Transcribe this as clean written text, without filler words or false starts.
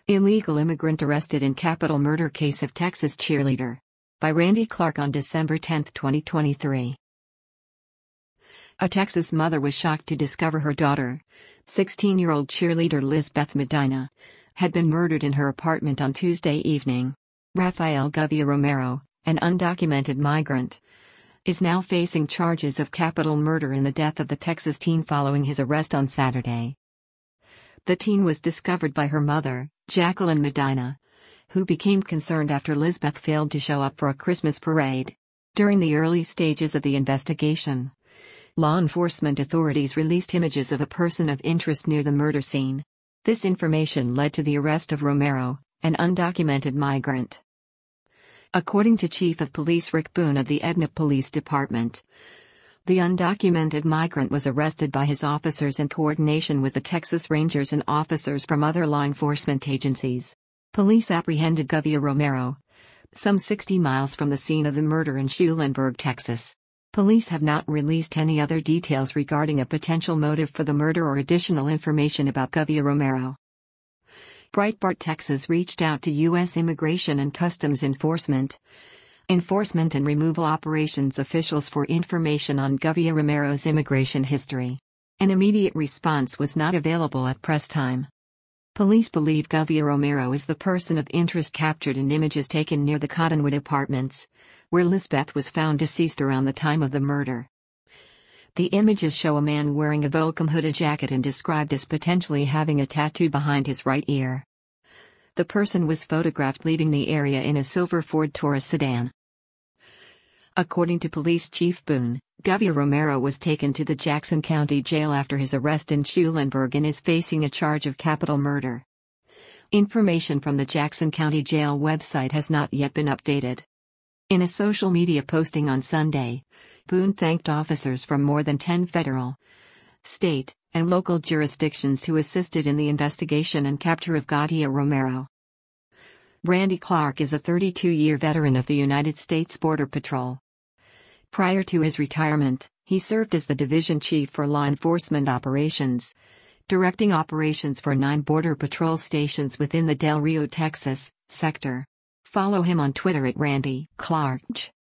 Illegal immigrant arrested in capital murder case of Texas cheerleader. By Randy Clark on December 10, 2023. A Texas mother was shocked to discover her daughter, 16-year-old cheerleader Lisbeth Medina, had been murdered in her apartment on Tuesday evening. Rafael Govia Romero, an undocumented migrant, is now facing charges of capital murder in the death of the Texas teen following his arrest on Saturday. The teen was discovered by her mother, Jacqueline Medina, who became concerned after Lisbeth failed to show up for a Christmas parade. During the early stages of the investigation, law enforcement authorities released images of a person of interest near the murder scene. This information led to the arrest of Romero, an undocumented migrant. According to Chief of Police Rick Boone of the Edna Police Department, the undocumented migrant was arrested by his officers in coordination with the Texas Rangers and officers from other law enforcement agencies. Police apprehended Govia Romero, some 60 miles from the scene of the murder in Schulenburg, Texas. Police have not released any other details regarding a potential motive for the murder or additional information about Govia Romero. Breitbart Texas reached out to U.S. Immigration and Customs Enforcement and Removal Operations officials for information on Govia Romero's immigration history. An immediate response was not available at press time. Police believe Govia Romero is the person of interest captured in images taken near the Cottonwood Apartments, where Lisbeth was found deceased around the time of the murder. The images show a man wearing a Volcom hooded jacket and described as potentially having a tattoo behind his right ear. The person was photographed leaving the area in a silver Ford Taurus sedan. According to Police Chief Boone, Govia Romero was taken to the Jackson County Jail after his arrest in Schulenburg and is facing a charge of capital murder. Information from the Jackson County Jail website has not yet been updated. In a social media posting on Sunday, Boone thanked officers from more than 10 federal, state, and local jurisdictions who assisted in the investigation and capture of Govia Romero. Randy Clark is a 32-year veteran of the United States Border Patrol. Prior to his retirement, he served as the division chief for law enforcement operations, directing operations for 9 Border Patrol stations within the Del Rio, Texas, sector. Follow him on Twitter at Randy Clark.